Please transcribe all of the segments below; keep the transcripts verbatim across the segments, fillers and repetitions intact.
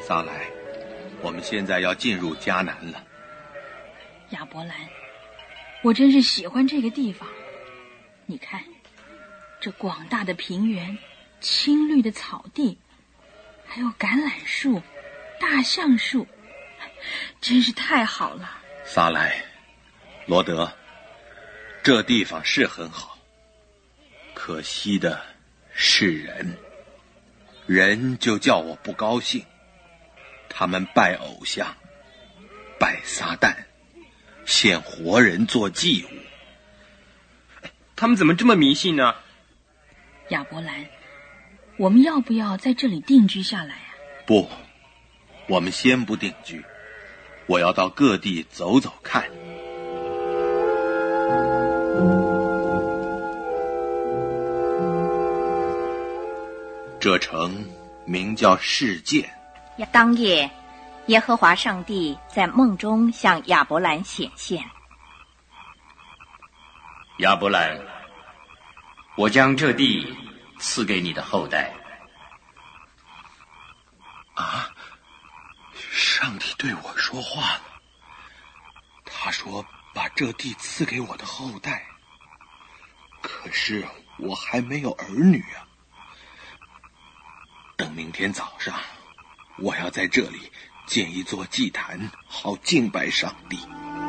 撒莱，我们现在要进入迦南了。 亚伯兰，我真是喜欢这个地方。你看，这广大的平原，青绿的草地，还有橄榄树、大橡树，真是太好了。 撒莱，罗德，这地方是很好，可惜的是人，人就叫我不高兴。他们拜偶像，拜撒旦，献活人做祭物。 他们怎么这么迷信呢？ 亚伯兰，我们要不要在这里定居下来啊？ 不，我们先不定居，我要到各地走走看。这城名叫示剑。 当夜，耶和华上帝在梦中向亚伯兰显现。 亚伯兰，我将这地赐给你的后代。 啊，上帝对我说话了。他说把这地赐给我的后代。可是我还没有儿女啊。等明天早上，我要在这里建一座祭坛，好敬拜上帝。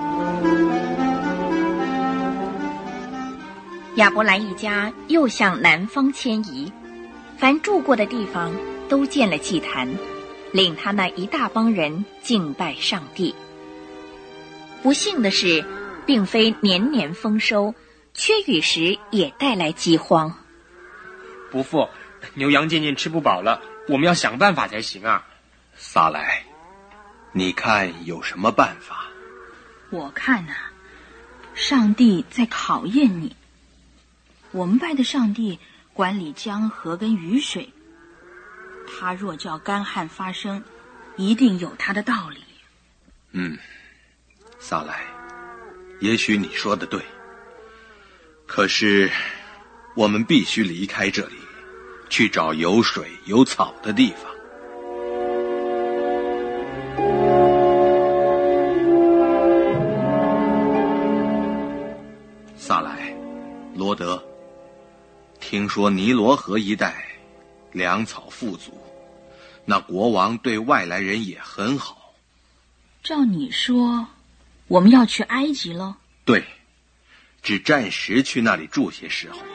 亚伯兰一家又向南方迁移，凡住过的地方都建了祭坛，领他那一大帮人敬拜上帝。不幸的是，并非年年丰收，缺雨时也带来饥荒。 伯父，牛羊渐渐吃不饱了，我们要想办法才行啊。 撒莱，你看有什么办法？ 我看啊，上帝在考验你。我们拜的上帝管理江河跟雨水，他若叫干旱发生，一定有他的道理。 嗯，撒莱，也许你说的对，可是我们必须离开这里，去找有水有草的地方。撒莱，罗德，听说尼罗河一带粮草富足，那国王对外来人也很好。 照你说，我们要去埃及喽？ 对，只暂时去那里住些时候。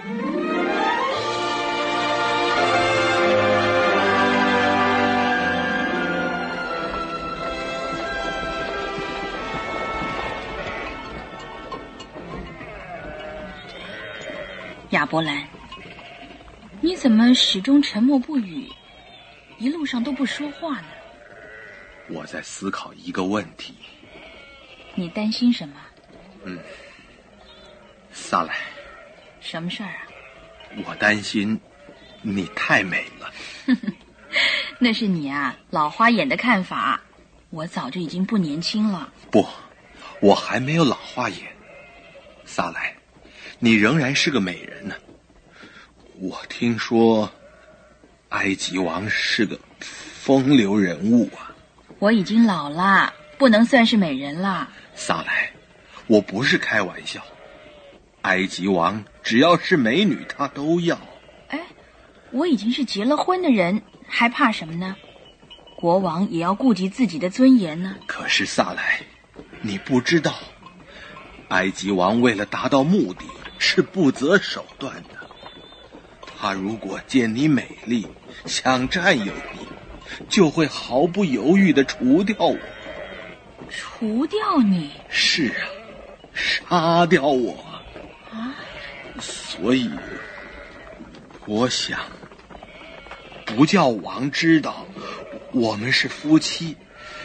亚伯兰，你怎么始终沉默不语，一路上都不说话呢？ 我在思考一个问题。 你担心什么？ 嗯，撒莱， 什么事儿啊？ 我担心你太美了。 那是你啊，老花眼的看法。我早就已经不年轻了。 不，我还没有老花眼。撒莱，你仍然是个美人呢。我听说埃及王是个风流人物啊。 我已经老了，不能算是美人了。 撒莱，我不是开玩笑。埃及王只要是美女他都要。 哎，我已经是结了婚的人，还怕什么呢？国王也要顾及自己的尊严呢。 可是撒莱，你不知道，埃及王为了达到目的是不择手段的。他如果见你美丽，想占有你，就会毫不犹豫地除掉我。 除掉你？ 是啊，杀掉我啊！ 所以我想不叫王知道我们是夫妻，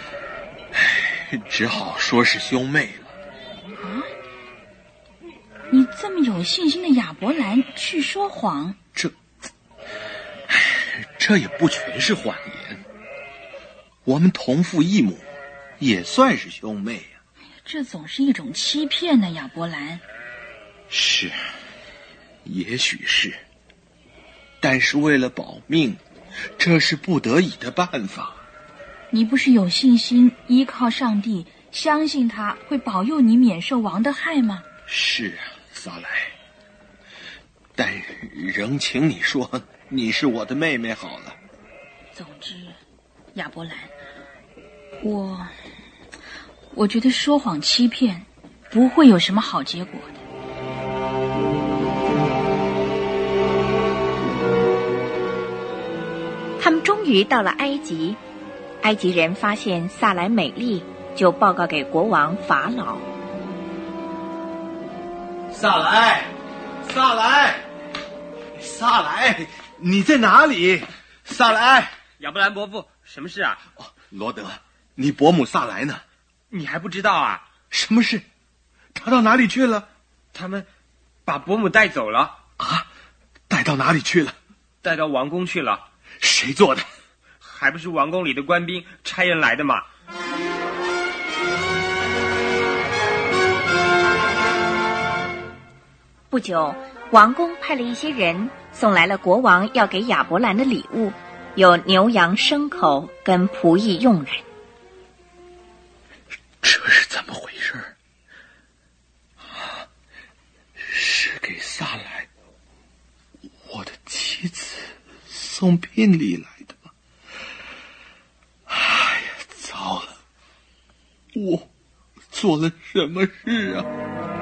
只好说是兄妹了。 啊？你这么有信心的亚伯兰去说谎？ 这这也不全是谎言。我们同父异母，也算是兄妹呀、 啊。这总是一种欺骗呢，亚伯兰。 是，也许是，但是为了保命，这是不得已的办法。 你不是有信心依靠上帝，相信他会保佑你免受王的害吗？ 是啊，萨莱，但仍请你说你是我的妹妹好了。 总之，亚伯兰，我我觉得说谎欺骗不会有什么好结果的。 他们终于到了埃及，埃及人发现萨莱美丽，就报告给国王法老。 萨莱，萨莱，萨莱，你在哪里？萨莱， 亚伯兰伯父，什么事啊？ 哦，罗德，你伯母萨莱呢？ 你还不知道啊？ 什么事？他到哪里去了？ 他们把伯母带走了。 啊？带到哪里去了？ 带到王宫去了。 谁做的？ 还不是王宫里的官兵差人来的嘛。 不久，王宫派了一些人送来了国王要给亚伯兰的礼物，有牛羊牲口跟仆役佣人。 这是怎么回事？啊，是给萨莱，我的妻子送聘礼来的吗？哎呀，糟了，我做了什么事啊？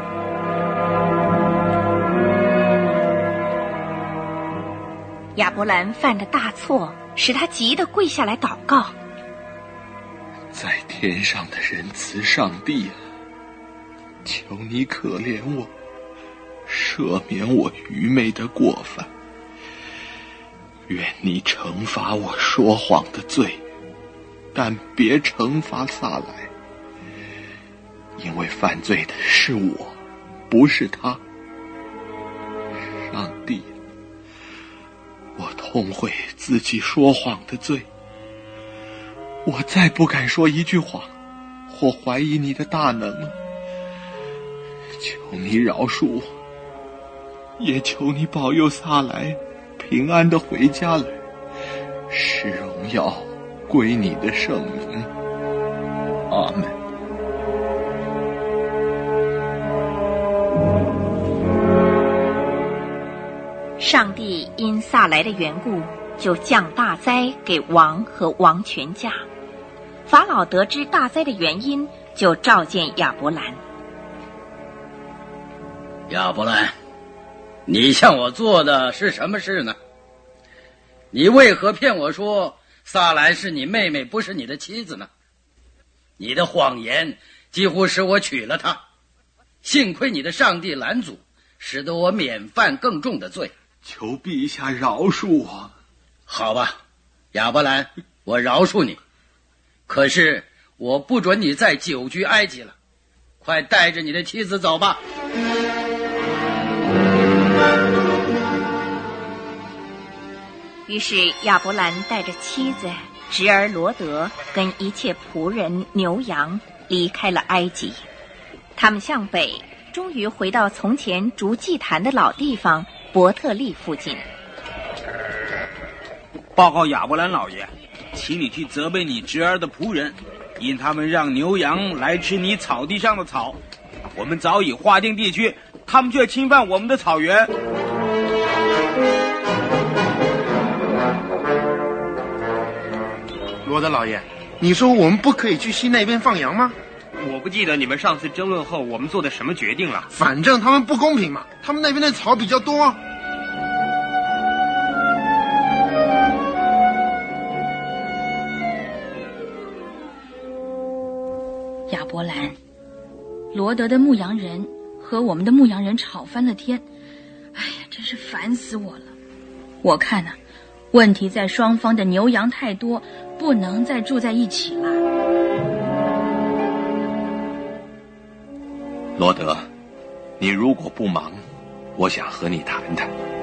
亚伯兰犯的大错，使他急得跪下来祷告。 在天上的仁慈上帝啊，求你可怜我，赦免我愚昧的过犯。愿你惩罚我说谎的罪，但别惩罚萨莱，因为犯罪的是我，不是他。上帝，我痛悔自己说谎的罪，我再不敢说一句谎，或怀疑你的大能了。求你饶恕我，也求你保佑萨莱平安地回家来，使荣耀归你的圣名。阿门。 上帝因萨莱的缘故，就降大灾给王和王全家。法老得知大灾的原因，就召见亚伯兰。 亚伯兰，你向我做的是什么事呢？你为何骗我说萨莱是你妹妹，不是你的妻子呢？你的谎言几乎使我娶了她，幸亏你的上帝拦阻，使得我免犯更重的罪。 求陛下饶恕我。 好吧，亚伯兰，我饶恕你。可是我不准你再久居埃及了，快带着你的妻子走吧。 于是亚伯兰带着妻子、侄儿罗德跟一切仆人、牛羊离开了埃及。他们向北，终于回到从前筑祭坛的老地方伯特利附近。 报告亚伯兰老爷，请你去责备你侄儿的仆人，因他们让牛羊来吃你草地上的草。我们早已划定地区，他们却侵犯我们的草原。 罗德老爷，你说我们不可以去西那边放羊吗？ 我不记得你们上次争论后我们做的什么决定了。 反正他们不公平嘛，他们那边的草比较多。 亚伯兰，罗德的牧羊人和我们的牧羊人吵翻了天，哎呀，真是烦死我了。我看啊，问题在双方的牛羊太多，不能再住在一起了。 罗德，你如果不忙，我想和你谈谈。